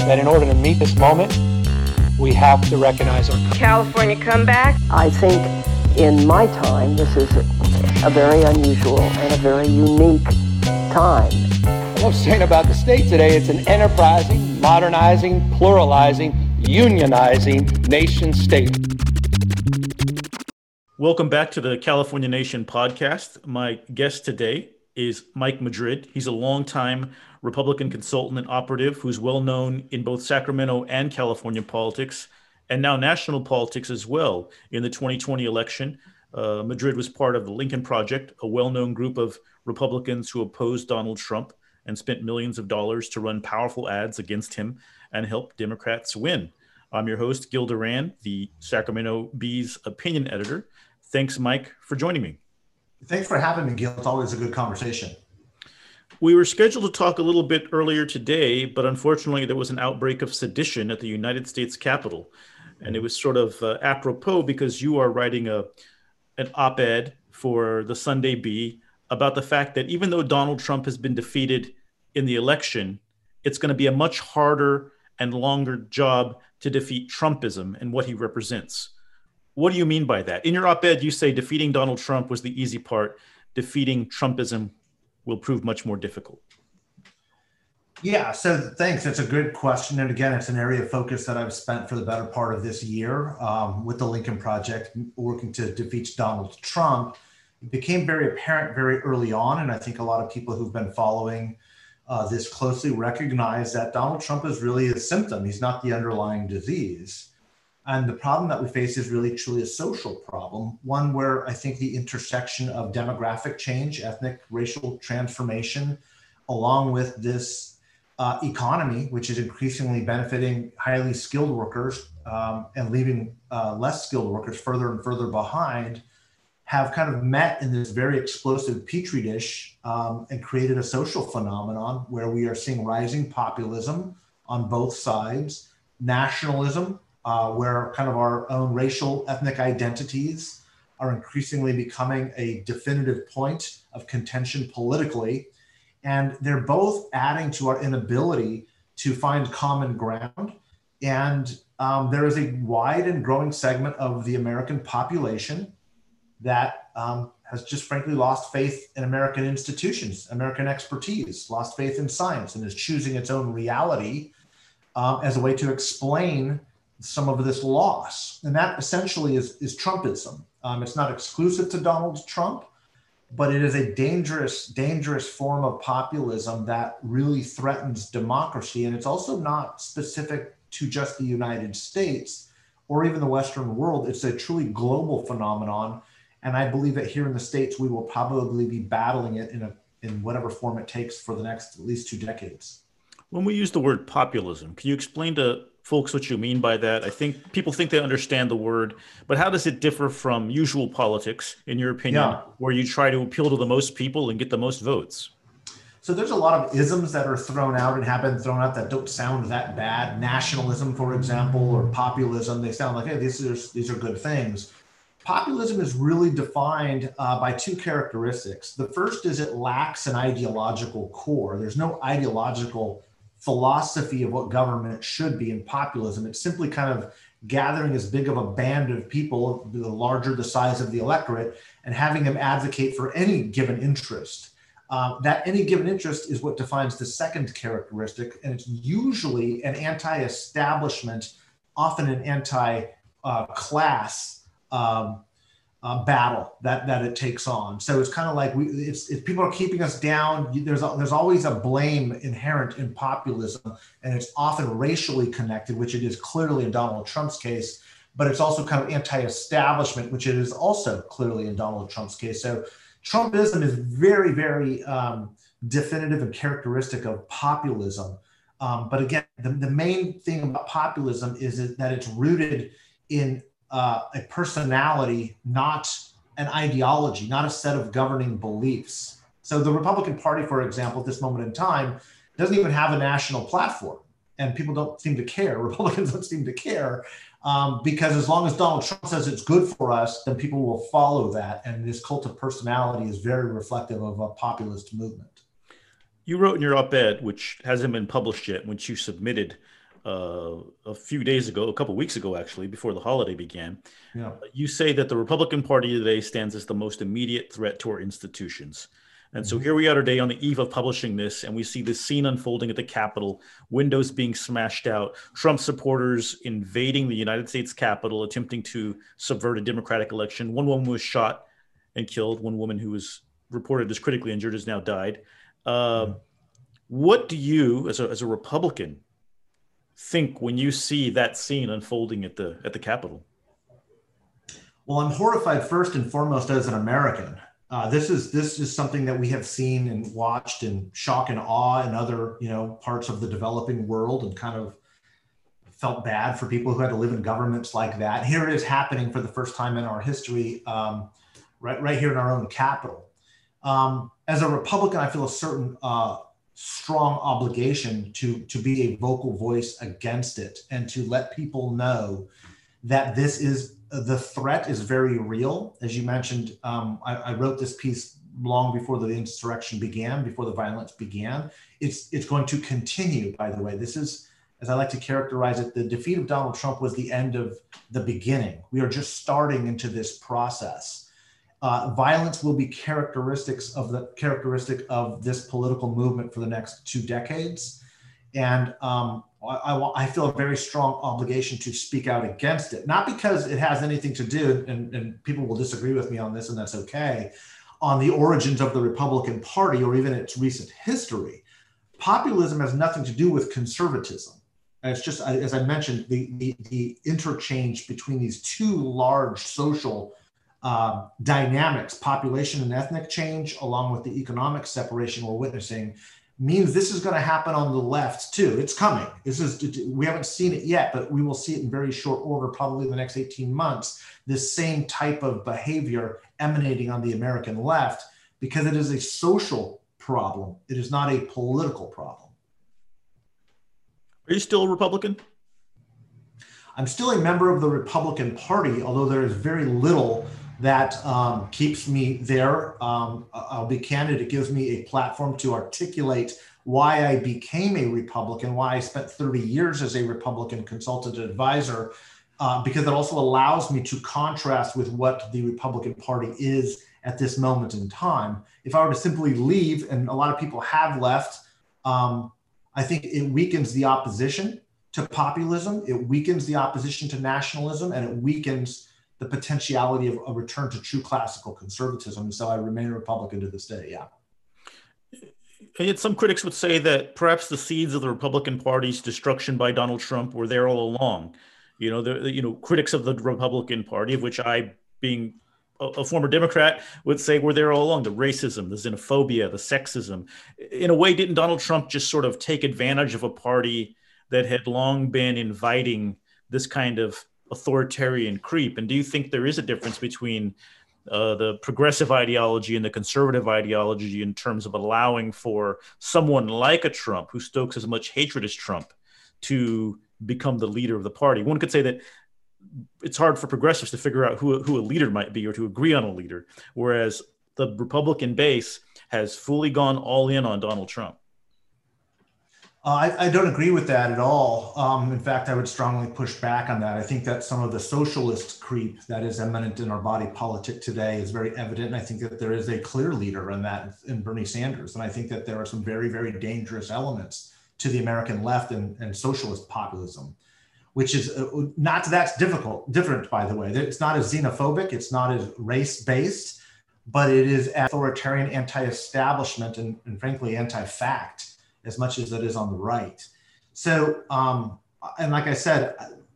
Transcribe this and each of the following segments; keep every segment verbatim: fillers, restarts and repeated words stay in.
that in order to meet this moment, we have to recognize our California comeback. I think in my time, this is a very unusual and a very unique time. I love saying about the state today, it's an enterprising, modernizing, pluralizing, unionizing nation state. Welcome back to the California Nation podcast. My guest today is Mike Madrid. He's a longtime Republican consultant and operative who's well known in both Sacramento and California politics, and now national politics as well. In the twenty twenty election, uh, Madrid was part of the Lincoln Project, a well-known group of Republicans who opposed Donald Trump and spent millions of dollars to run powerful ads against him and help Democrats win. I'm your host, Gil Duran, the Sacramento Bee's opinion editor. Thanks, Mike, for joining me. Thanks for having me, Gil. It's always a good conversation. We were scheduled to talk a little bit earlier today, but unfortunately there was an outbreak of sedition at the United States Capitol. And it was sort of uh, apropos because you are writing a an op-ed for the Sunday Bee about the fact that even though Donald Trump has been defeated in the election, it's going to be a much harder and longer job to defeat Trumpism and what he represents. What do you mean by that? In your op-ed, you say defeating Donald Trump was the easy part. Defeating Trumpism will prove much more difficult. Yeah, so thanks. It's a good question. And again, it's an area of focus that I've spent for the better part of this year um, with the Lincoln Project, working to defeat Donald Trump. It became very apparent very early on, and I think a lot of people who've been following uh, this closely recognize that Donald Trump is really a symptom. He's not the underlying disease. And the problem that we face is really truly a social problem, one where I think the intersection of demographic change, ethnic, racial transformation, along with this uh, economy, which is increasingly benefiting highly skilled workers um, and leaving uh, less skilled workers further and further behind, have kind of met in this very explosive petri dish um, and created a social phenomenon where we are seeing rising populism on both sides, nationalism, Uh, where kind of our own racial ethnic identities are increasingly becoming a definitive point of contention politically. And they're both adding to our inability to find common ground. And um, there is a wide and growing segment of the American population that um, has just frankly lost faith in American institutions, American expertise, lost faith in science, and is choosing its own reality um, as a way to explain some of this loss. And that essentially is, is Trumpism. Um, it's not exclusive to Donald Trump, but it is a dangerous, dangerous form of populism that really threatens democracy. And it's also not specific to just the United States or even the Western world. It's a truly global phenomenon. And I believe that here in the States, we will probably be battling it in a in whatever form it takes for the next at least two decades. When we use the word populism, can you explain to folks what you mean by that? I think people think they understand the word, but how does it differ from usual politics, in your opinion, yeah. where you try to appeal to the most people and get the most votes? So there's a lot of isms that are thrown out and have been thrown out that don't sound that bad. Nationalism, for example, or populism, they sound like, hey, these are, these are good things. Populism is really defined uh, by two characteristics. The first is it lacks an ideological core. There's no ideological philosophy of what government should be in populism. It's simply kind of gathering as big of a band of people, the larger the size of the electorate, and having them advocate for any given interest. Uh, that any given interest is what defines the second characteristic, and it's usually an anti-establishment, often an anti-class um, Uh, battle that that it takes on. So it's kind of like we, it's, if people are keeping us down, there's a, there's always a blame inherent in populism, and it's often racially connected, which it is clearly in Donald Trump's case, but it's also kind of anti-establishment, which it is also clearly in Donald Trump's case. So Trumpism is very, very um, definitive and characteristic of populism. Um, but again, the, the main thing about populism is that it's rooted in Uh, a personality, not an ideology, not a set of governing beliefs. So the Republican Party, for example, at this moment in time, doesn't even have a national platform, and people don't seem to care. Republicans don't seem to care um, because as long as Donald Trump says it's good for us, then people will follow that. And this cult of personality is very reflective of a populist movement. You wrote in your op-ed, which hasn't been published yet, which you submitted uh, a few days ago, a couple weeks ago, actually, before the holiday began. Yeah. You say that the Republican Party today stands as the most immediate threat to our institutions. And so here we are today on the eve of publishing this, and we see this scene unfolding at the Capitol, windows being smashed out, Trump supporters invading the United States Capitol, attempting to subvert a democratic election. One woman was shot and killed. One woman who was reported as critically injured has now died. Uh, yeah. What do you, as a, as a Republican, think when you see that scene unfolding at the at the Capitol? Well, I'm horrified first and foremost as an American. Uh, this is this is something that we have seen and watched in shock and awe in other, you know, parts of the developing world, and kind of felt bad for people who had to live in governments like that. Here it is happening for the first time in our history, um, right right here in our own capital. Um, as a Republican, I feel a certain uh, strong obligation to to be a vocal voice against it, and to let people know that this is. The threat is very real. As you mentioned, um, I, I wrote this piece long before the insurrection began, before the violence began. It's, it's going to continue, by the way. This is, as I like to characterize it, the defeat of Donald Trump was the end of the beginning. We are just starting into this process. Uh, violence will be characteristics of the characteristic of this political movement for the next two decades. And um, I, I feel a very strong obligation to speak out against it, not because it has anything to do, and, and people will disagree with me on this, and that's okay, on the origins of the Republican Party or even its recent history. Populism has nothing to do with conservatism. And it's just, as I mentioned, the, the, the interchange between these two large social uh, dynamics, population and ethnic change, along with the economic separation we're witnessing, means this is going to happen on the left too. It's coming. This is, we haven't seen it yet, but we will see it in very short order, probably in the next eighteen months, this same type of behavior emanating on the American left, because it is a social problem. It is not a political problem. Are you still a Republican? I'm still a member of the Republican Party, although there is very little that um, keeps me there. Um, I'll be candid, it gives me a platform to articulate why I became a Republican, why I spent thirty years as a Republican consultant advisor, uh, because it also allows me to contrast with what the Republican Party is at this moment in time. If I were to simply leave, and a lot of people have left, um, I think it weakens the opposition to populism, it weakens the opposition to nationalism, and it weakens the potentiality of a return to true classical conservatism. And so I remain a Republican to this day, yeah. And yet some critics would say that perhaps the seeds of the Republican Party's destruction by Donald Trump were there all along. You know, the, you know, critics of the Republican Party, of which I, being a, a former Democrat, would say were there all along. The racism, the xenophobia, the sexism. In a way, didn't Donald Trump just sort of take advantage of a party that had long been inviting this kind of authoritarian creep? And do you think there is a difference between uh, the progressive ideology and the conservative ideology in terms of allowing for someone like a Trump, who stokes as much hatred as Trump, to become the leader of the party? One could say that it's hard for progressives to figure out who, who a leader might be, or to agree on a leader, whereas the Republican base has fully gone all in on Donald Trump. Uh, I, I don't agree with that at all. Um, in fact, I would strongly push back on that. I think that some of the socialist creep that is eminent in our body politic today is very evident. And I think that there is a clear leader in that, in Bernie Sanders. And I think that there are some very, very dangerous elements to the American left and, and socialist populism, which is uh, not that's difficult, different, by the way. It's not as xenophobic, it's not as race-based, but it is authoritarian, anti-establishment, and, and frankly, anti-fact, as much as it is on the right. So, um, and like I said,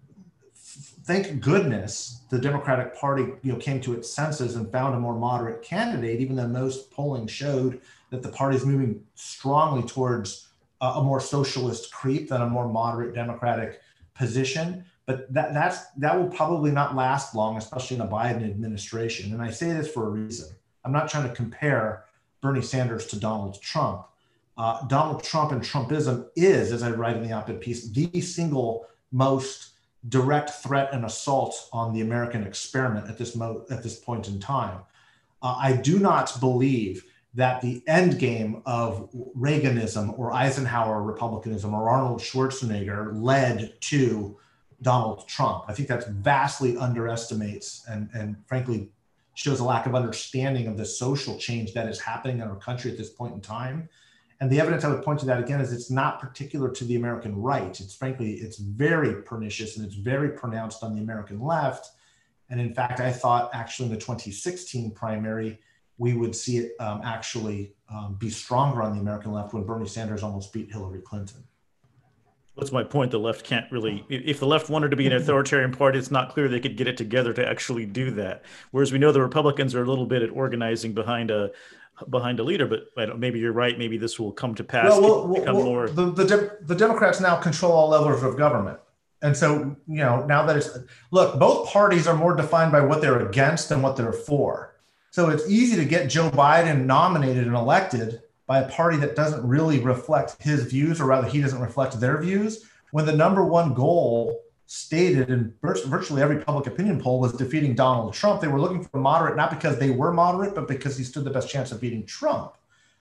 thank goodness the Democratic Party, you know, came to its senses and found a more moderate candidate, even though most polling showed that the party is moving strongly towards a, a more socialist creep than a more moderate Democratic position. But that that's that will probably not last long, especially in a Biden administration. And I say this for a reason. I'm not trying to compare Bernie Sanders to Donald Trump. Uh, Donald Trump and Trumpism is, as I write in the op-ed piece, the single most direct threat and assault on the American experiment at this mo- at this point in time. Uh, I do not believe that the end game of Reaganism or Eisenhower Republicanism or Arnold Schwarzenegger led to Donald Trump. I think that vastly underestimates and, and frankly shows a lack of understanding of the social change that is happening in our country at this point in time. And the evidence I would point to that again is it's not particular to the American right. It's frankly, it's very pernicious and it's very pronounced on the American left. And in fact, I thought actually in the twenty sixteen primary, we would see it um, actually um, be stronger on the American left when Bernie Sanders almost beat Hillary Clinton. That's my point. The left can't really, if the left wanted to be an authoritarian party, it's not clear they could get it together to actually do that. Whereas we know the Republicans are a little bit at organizing behind a behind a leader, but I don't, maybe you're right. Maybe this will come to pass. Well, well, become well, more... the, the, de- the Democrats now control all levels of government. And so, you know, now that it's, look, both parties are more defined by what they're against than what they're for. So it's easy to get Joe Biden nominated and elected by a party that doesn't really reflect his views, or rather he doesn't reflect their views, when the number one goal stated in virtually every public opinion poll was defeating Donald Trump. They were looking for moderate, not because they were moderate, but because he stood the best chance of beating Trump.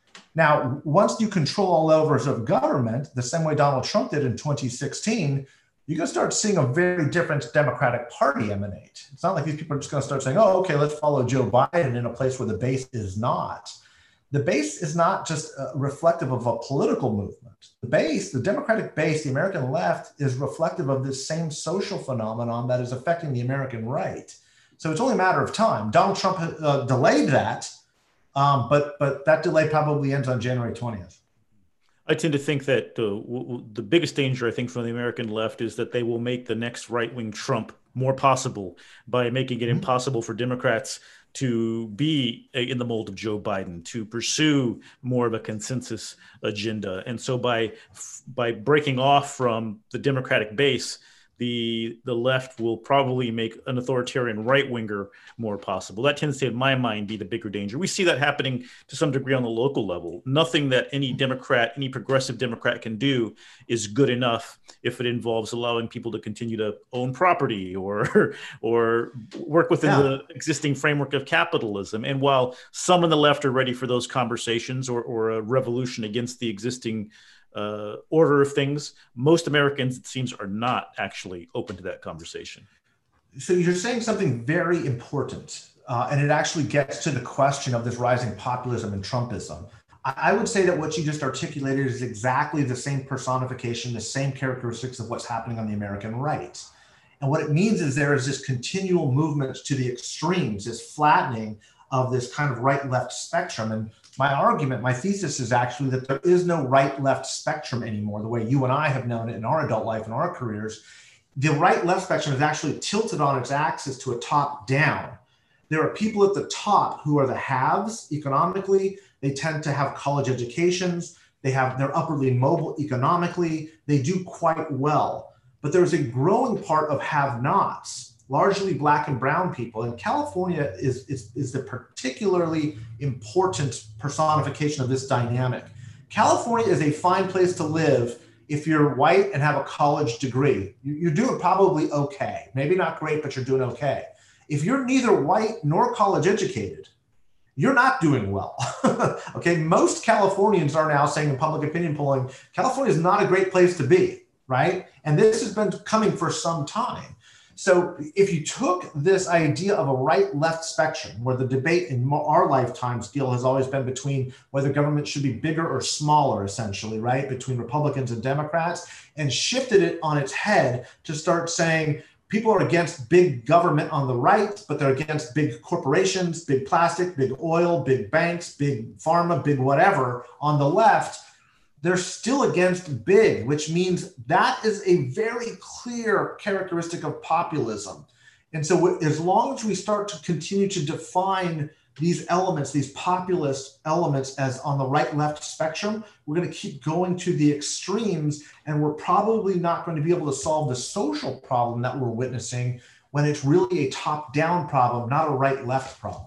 Now, once you control all levels of government, the same way Donald Trump did in twenty sixteen, you're going to start seeing a very different Democratic Party emanate. It's not like these people are just going to start saying, oh, okay, let's follow Joe Biden in a place where the base is not. The base is not just uh, reflective of a political movement. The base, the Democratic base, the American left, is reflective of this same social phenomenon that is affecting the American right. So it's only a matter of time. Donald Trump uh, delayed that, um, but but that delay probably ends on January twentieth. I tend to think that uh, w- w- the biggest danger, I think, from the American left is that they will make the next right-wing Trump more possible by making it mm-hmm. impossible for Democrats to be in the mold of Joe Biden, to pursue more of a consensus agenda. And so by by breaking off from the Democratic base, the the left will probably make an authoritarian right-winger more possible. That tends to, in my mind, be the bigger danger. We see that happening to some degree on the local level. Nothing that any Democrat, any progressive Democrat can do is good enough if it involves allowing people to continue to own property or or work within yeah. the existing framework of capitalism. And while some on the left are ready for those conversations or, or a revolution against the existing uh, order of things, most Americans, it seems, are not actually open to that conversation. So you're saying something very important, uh, and it actually gets to the question of this rising populism and Trumpism. I, I would say that what you just articulated is exactly the same personification, the same characteristics of what's happening on the American right. And what it means is there is this continual movement to the extremes, this flattening of this kind of right-left spectrum. And my argument, my thesis is actually that there is no right-left spectrum anymore, the way you and I have known it in our adult life and our careers. The right-left spectrum is actually tilted on its axis to a top-down. There are people at the top who are the haves economically. They tend to have college educations. They have, they're upwardly mobile economically. They do quite well. But there's a growing part of have-nots, largely Black and brown people. And California is, is, is the particularly important personification of this dynamic. California is a fine place to live if you're white and have a college degree. You're doing probably okay. Maybe not great, but you're doing okay. If you're neither white nor college educated, you're not doing well. Okay, most Californians are now saying in public opinion polling, California is not a great place to be, right? And this has been coming for some time. So if you took this idea of a right-left spectrum, where the debate in our lifetime scale has always been between whether government should be bigger or smaller, essentially, right, between Republicans and Democrats, and shifted it on its head to start saying people are against big government on the right, but they're against big corporations, big plastic, big oil, big banks, big pharma, big whatever on the left, they're still against big, which means that is a very clear characteristic of populism. And so as long as we start to continue to define these elements, these populist elements as on the right-left spectrum, we're going to keep going to the extremes, and we're probably not going to be able to solve the social problem that we're witnessing when it's really a top-down problem, not a right-left problem.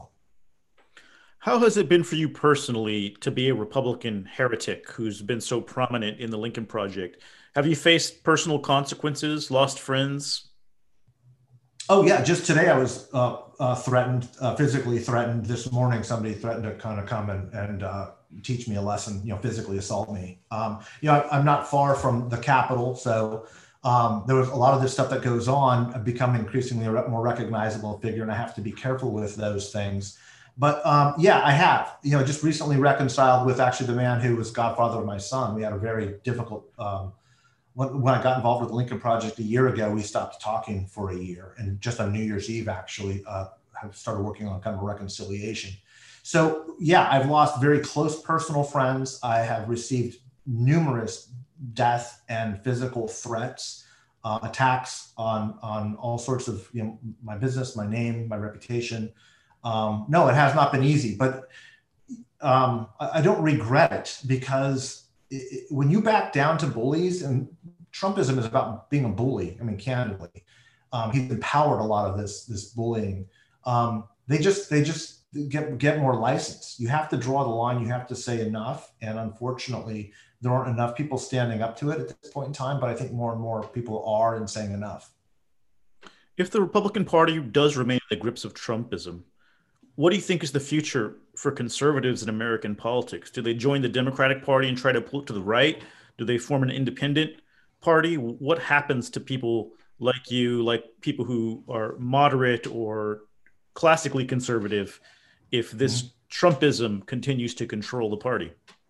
How has it been for you personally to be a Republican heretic who's been so prominent in the Lincoln Project? Have you faced personal consequences, lost friends? Oh, yeah. Just today, I was uh, uh, threatened, uh, physically threatened. This morning, somebody threatened to kind of come and, and uh, teach me a lesson, you know, physically assault me. Um, you know, I, I'm not far from the Capitol, so um, there was a lot of this stuff that goes on. I've become increasingly a more recognizable figure, and I have to be careful with those things. But um, yeah, I have, you know, just recently reconciled with actually the man who was godfather of my son. We had a very difficult, um, when, when I got involved with the Lincoln Project a year ago, we stopped talking for a year. And just on New Year's Eve, actually, uh, I started working on kind of a reconciliation. So yeah, I've lost very close personal friends. I have received numerous death and physical threats, uh, attacks on, on all sorts of, you know, my business, my name, my reputation. Um, no, it has not been easy, but um, I, I don't regret it, because it, it, when you back down to bullies, and Trumpism is about being a bully. I mean, candidly, um, he's empowered a lot of this this bullying. Um, they just they just get get more license. You have to draw the line. You have to say enough, and unfortunately, there aren't enough people standing up to it at this point in time. But I think more and more people are in saying enough. If the Republican Party does remain in the grips of Trumpism, what do you think is the future for conservatives in American politics? Do they join the Democratic Party and try to pull it to the right? Do they form an independent party? What happens to people like you, like people who are moderate or classically conservative, if this mm-hmm. Trumpism continues to control the party?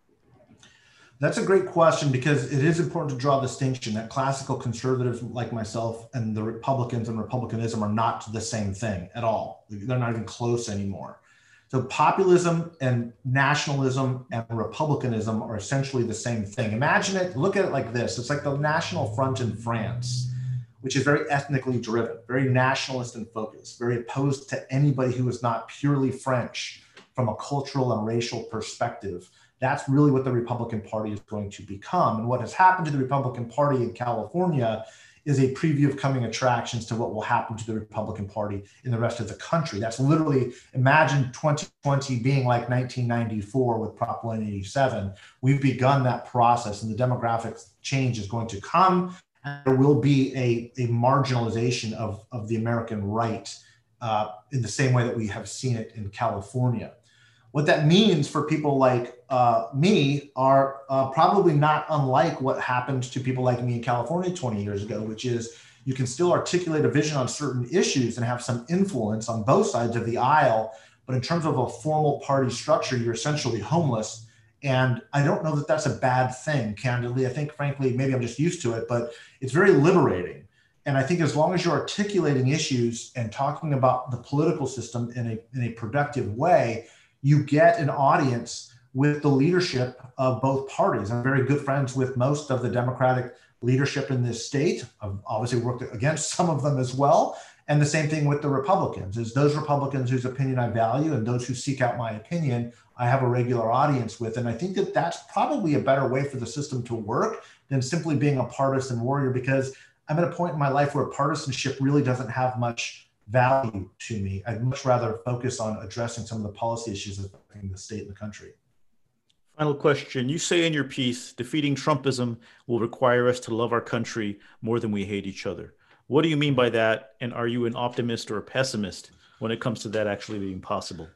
That's a great question, because it is important to draw a distinction that classical conservatives like myself and the Republicans and Republicanism are not the same thing at all. They're not even close anymore. So populism and nationalism and republicanism are essentially the same thing. Imagine it, look at it like this. It's like the National Front in France, which is very ethnically driven, very nationalist in focus, very opposed to anybody who is not purely French from a cultural and racial perspective. That's really what the Republican Party is going to become. And what has happened to the Republican Party in California is a preview of coming attractions to what will happen to the Republican Party in the rest of the country. That's literally, imagine twenty twenty being like nineteen ninety-four with Prop one eighty-seven. We've begun that process, and the demographic change is going to come. And there will be a, a marginalization of, of the American right uh, in the same way that we have seen it in California. What that means for people like uh, me are uh, probably not unlike what happened to people like me in California twenty years ago, which is you can still articulate a vision on certain issues and have some influence on both sides of the aisle. But in terms of a formal party structure, you're essentially homeless. And I don't know that that's a bad thing, candidly. I think, frankly, maybe I'm just used to it, but it's very liberating. And I think as long as you're articulating issues and talking about the political system in a, in a productive way, you get an audience with the leadership of both parties. I'm very good friends with most of the Democratic leadership in this state. I've obviously worked against some of them as well. And the same thing with the Republicans, is those Republicans whose opinion I value and those who seek out my opinion, I have a regular audience with. And I think that that's probably a better way for the system to work than simply being a partisan warrior, because I'm at a point in my life where partisanship really doesn't have much value to me. I'd much rather focus on addressing some of the policy issues affecting the state and the country. Final question. You say in your piece, defeating Trumpism will require us to love our country more than we hate each other. What do you mean by that? And are you an optimist or a pessimist when it comes to that actually being possible?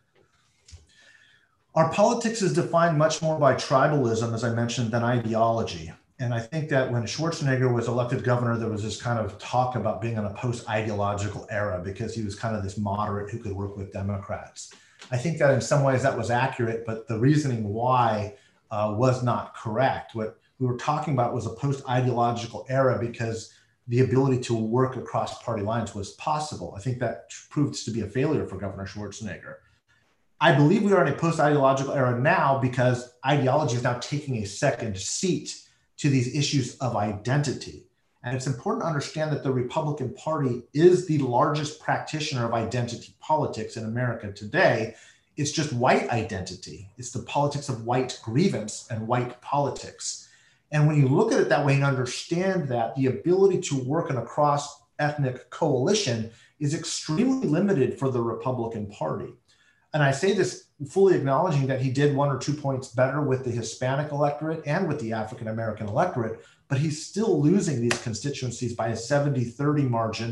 Our politics is defined much more by tribalism, as I mentioned, than ideology. And I think that when Schwarzenegger was elected governor, there was this kind of talk about being in a post-ideological era because he was kind of this moderate who could work with Democrats. I think that in some ways that was accurate, but the reasoning why uh, was not correct. What we were talking about was a post-ideological era because the ability to work across party lines was possible. I think that proved to be a failure for Governor Schwarzenegger. I believe we are in a post-ideological era now because ideology is now taking a second seat to these issues of identity. And it's important to understand that the Republican Party is the largest practitioner of identity politics in America today. It's just white identity. It's the politics of white grievance and white politics. And when you look at it that way and understand that, the ability to work in a cross-ethnic coalition is extremely limited for the Republican Party. And I say this fully acknowledging that he did one or two points better with the Hispanic electorate and with the African-American electorate, but he's still losing these constituencies by a seventy thirty margin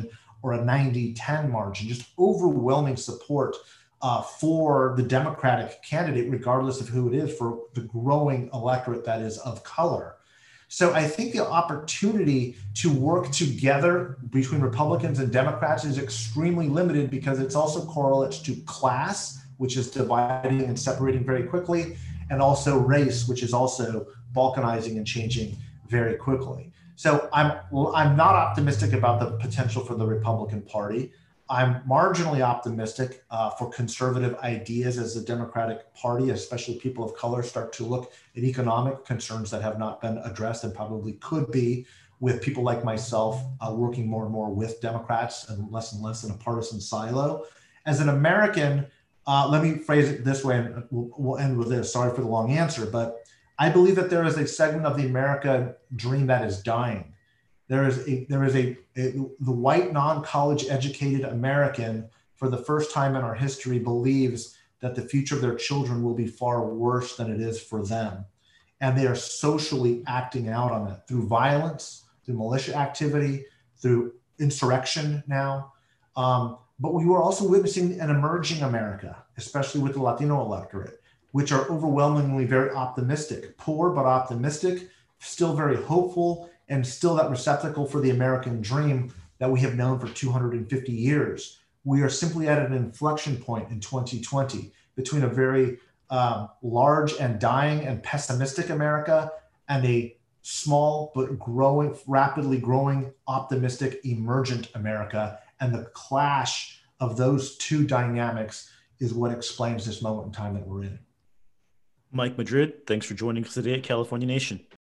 or a ninety ten margin, just overwhelming support uh, for the Democratic candidate, regardless of who it is, for the growing electorate that is of color. So I think the opportunity to work together between Republicans and Democrats is extremely limited because it's also correlates to class, which is dividing and separating very quickly, and also race, which is also balkanizing and changing very quickly. So I'm I'm not optimistic about the potential for the Republican Party. I'm marginally optimistic uh, for conservative ideas as the Democratic Party, especially people of color, start to look at economic concerns that have not been addressed and probably could be, with people like myself uh, working more and more with Democrats and less and less in a partisan silo. As an American, uh, let me phrase it this way, and we'll, we'll end with this. Sorry for the long answer, but I believe that there is a segment of the America dream that is dying. There is a there is a, a the white non-college educated American for the first time in our history believes that the future of their children will be far worse than it is for them. And they are socially acting out on that through violence, through militia activity, through insurrection now. Um, but we were also witnessing an emerging America, especially with the Latino electorate, which are overwhelmingly very optimistic, poor but optimistic, still very hopeful, and still that receptacle for the American dream that we have known for two hundred fifty years. We are simply at an inflection point in twenty twenty between a very um, large and dying and pessimistic America and a small but growing, rapidly growing, optimistic, emergent America. And the clash of those two dynamics is what explains this moment in time that we're in. Mike Madrid, thanks for joining us today at California Nation.